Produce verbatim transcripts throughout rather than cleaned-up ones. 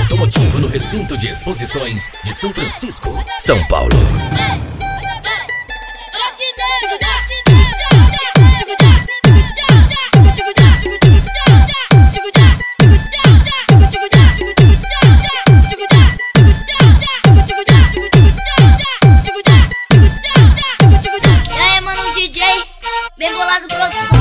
automotivo no recinto de exposições de São Francisco, São Paulo. E aí, mano, D J, bem bolado produção.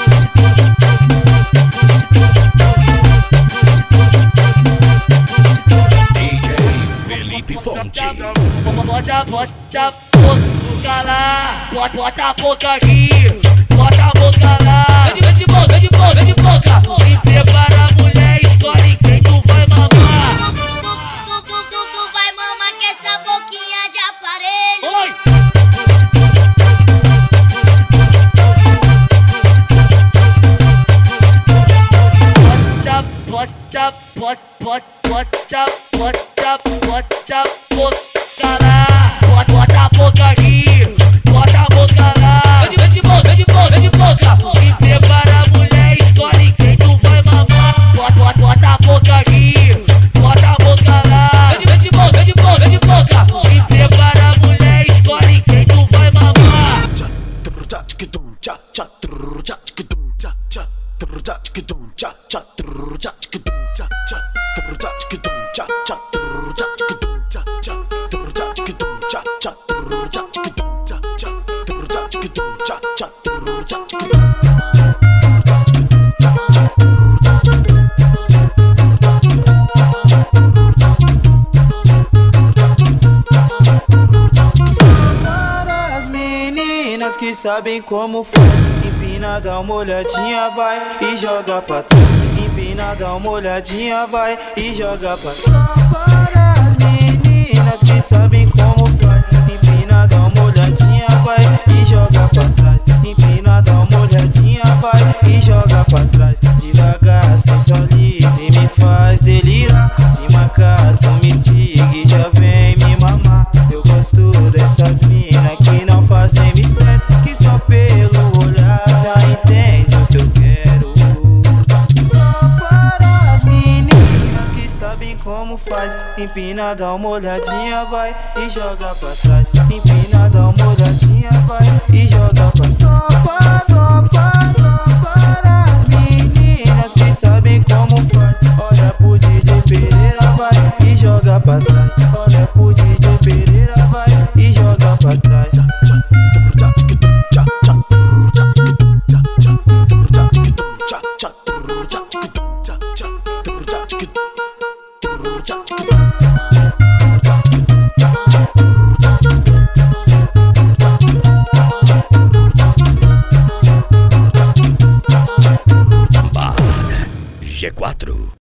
Felipe Fonte. Bota, bota a boca lá, bota, bota a boca aqui, bota a boca lá. Vem de, vem de boca, vem de boca, vem de boca. Se prepara, mulher, escolhe quem tu vai mamar. Tu, tu, tu, tu, tu vai mamar com essa boquinha de aparelho. Oi! Bota, bota, bota, bota, bota, bota a boca lá, bota, bota a boca aqui, bota a boca lá. Vem de, vem de boca, vem de boca, vem de boca. Se prepara, mulher, escolhe quem tu vai mamar. Bota, bota, bota a boca aqui, bota a boca lá. Vem de, vem de boca, vem de boca, vem de boca. Se prepara, mulher, escolhe quem tu vai mamar. Que sabem como faz. Empina, dá uma olhadinha, vai e joga pra trás. Empina, dá uma olhadinha, vai e joga pra trás. Só para as meninas que sabem como faz. Empina, dá uma olhadinha, vai e joga pra trás. Empina, dá uma olhadinha, vai e joga pra trás. Devagar, sensualiza e me faz delirar. Se marcar, tu me estiga e já vem me mamar. Eu gosto dessas minas que não fazem mistério, que só pelo olhar já entende o que eu quero. Só para as meninas que sabem como faz. Empina, dá uma olhadinha, vai e joga pra trás. Empina, dá uma olhadinha, vai e joga pra trás. Só para, só para, só para as meninas que sabem como faz. Olha pro D J Pereira, vai e joga pra trás. Olha pro D J Pereira, vai e joga pra trás. Balada G quatro.